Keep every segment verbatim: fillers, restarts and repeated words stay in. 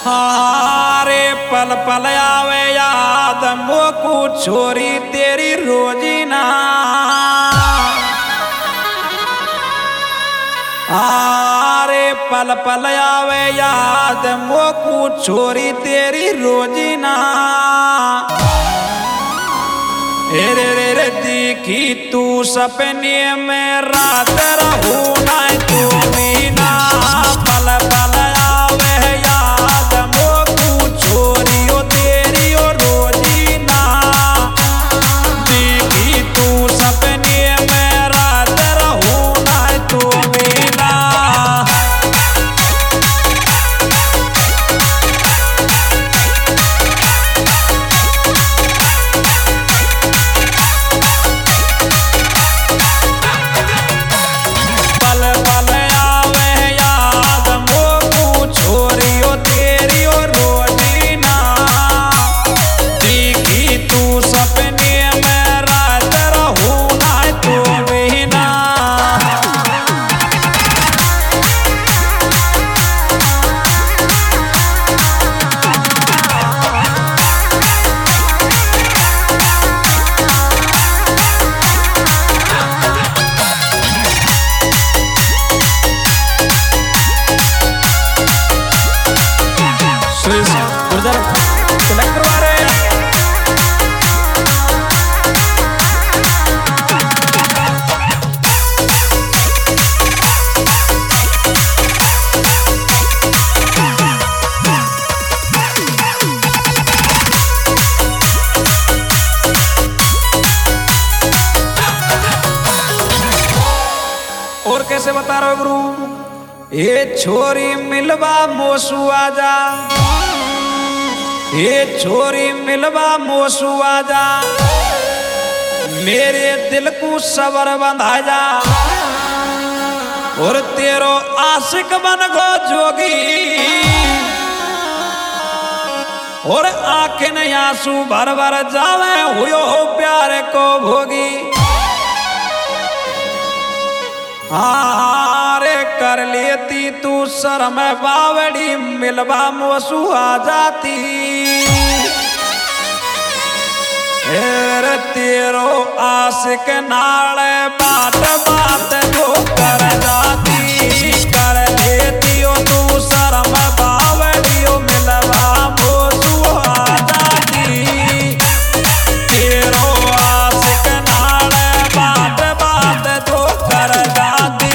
हारे पल पल आवे याद मोकू छोरी तेरी रोजीना। हारे पल पल आवे याद मोकू छोरी तेरी रोजीना। रे रे रे देखी तू सपने में रात रहू ना तू मीना। पल पल आवे याद मोकू छोरी ओ तेरी ओ रोजीना। देखी तू सपने में रात रहू ना तू मीना। और कैसे बता रहे हो गुरु। ये छोरी मिलवा मोसू आजा, ये छोरी मिलवा मोसू आजा। मेरे दिल को सबर बंधा जा और तेरो आशिक बन गो जोगी। और आंखें आंसू भर भर जावे हुयो प्यार को भोगी। हारे कर लेती तू शर्म बावड़ी मिलवा मोसू आ जाती। तेरो आशिक नाल बाट बात जो कर जाती। कर लेती हो तू शर्म बावड़ी मिलवा मोसू आ जाती। तेरो आशिक नाल बाट बात जो कर जाती।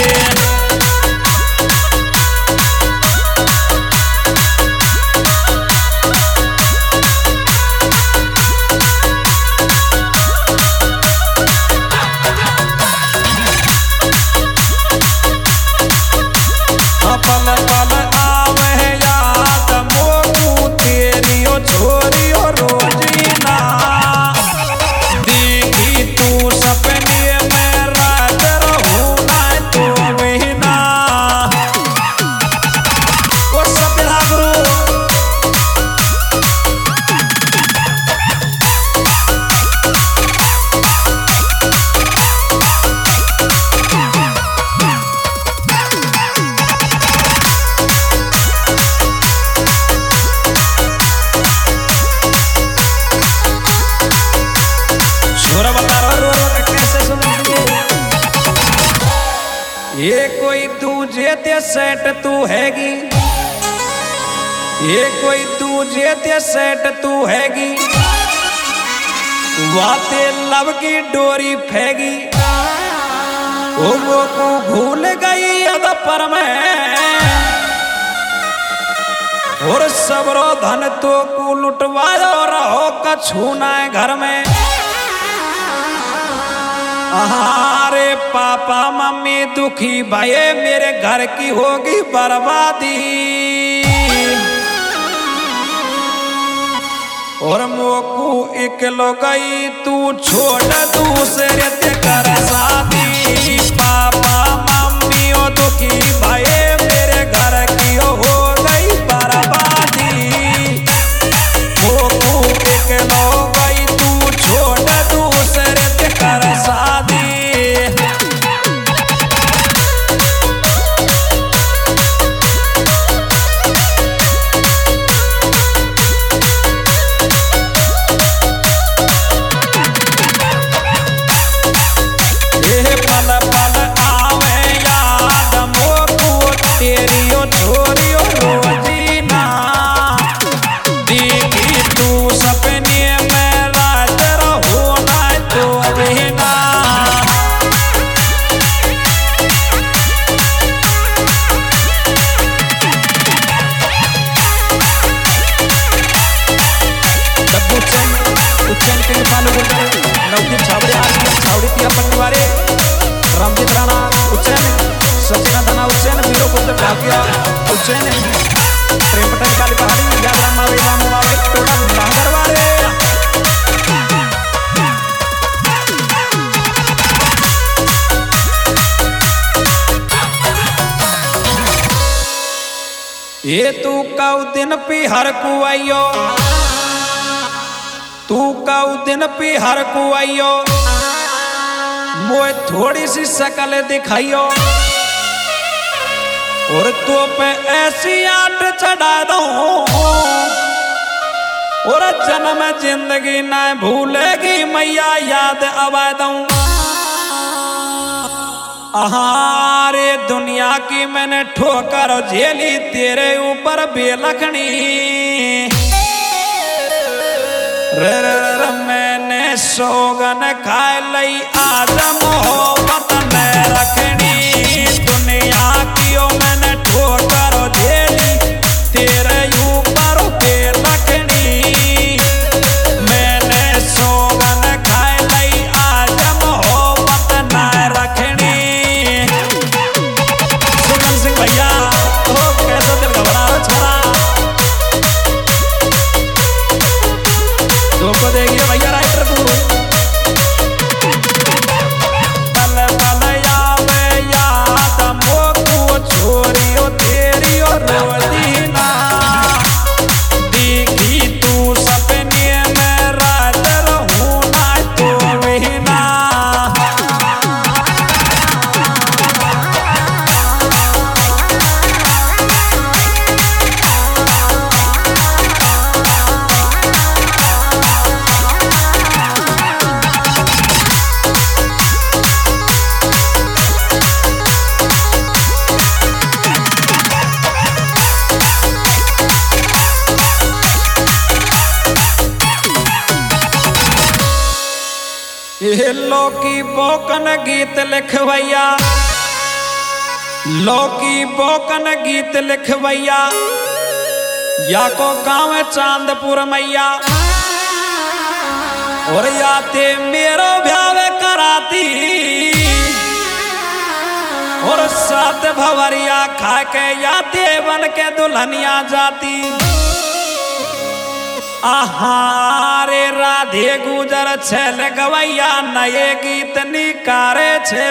पल पल आवे याद मोकू तेरी ओ छोरी ओ रोजीना। देखी तू सपने में रात रहू ना तू मीना। ओ सपना गुरु ये कोई तुझे ते सेट तू हैगी। ये कोई तुझे ते सेट तू हैगी। वाते लब की डोरी फेगी। ओ को भूल गई अद पर मैं और सबरो धन तो को लुटवायो रहो कछु ना घर में। अरे पापा मम्मी दुखी भये मेरे घर की होगी बर्बादी। और मोकू इकलो गई तू छोड़ दूसरे ते कर शादी। पापा मम्मी ओ दुखी भये मेरे घर की हो गई बर्बादी। मोकू इकलो गई तू छोड़ दूसरे ते कर शादी। भाग्य उज्जैन प्रेम पटेल काली पहाड़ी याद राम मावे राम मावे टोटल बांगरवारे ये तू कऊ दिन पी हर कुआइयो तू कऊ दिन पी हर कुआइयो मोए थोड़ी सी शकल दिखाइयो और तो पे ऐसी आट चढ़ा दो और जन्म जिंदगी ना भूलेगी मैया याद आवा दूं आहारे दुनिया की मैंने ठोकर झेली तेरे ऊपर बेलखनी रे रे रे मैंने सोगन खाए लई आज मोहब्बत न रखनी दुनिया की ओ मैंने ठोकर झेली तेरे ऊपर बेलखनी मैंने सोगन खाए लई आज मोहब्बत न रखनी सुमन सिंह भैया तो कैसा दिल घबरा रहा छोरा धोखो देगी भैया राइटर को पल पल आवे याद मोको छोरियो तेरी और रोदीना देखी तू सपने में रात रहूं ना तो विना ये लोकी बोकन गीत लिखवैया लोकी बोकन गीत लिखवैया या को गाँव चांदपुर मैया और याते मेरो ब्याह कराती और सात भवरिया खा के याते बन के दुल्हनिया जाती आहारे राधे गुजर छल गवैया नए गीत निकारे छे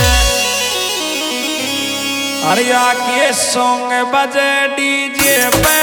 अरिया के सॉन्ग बजे डीजे पे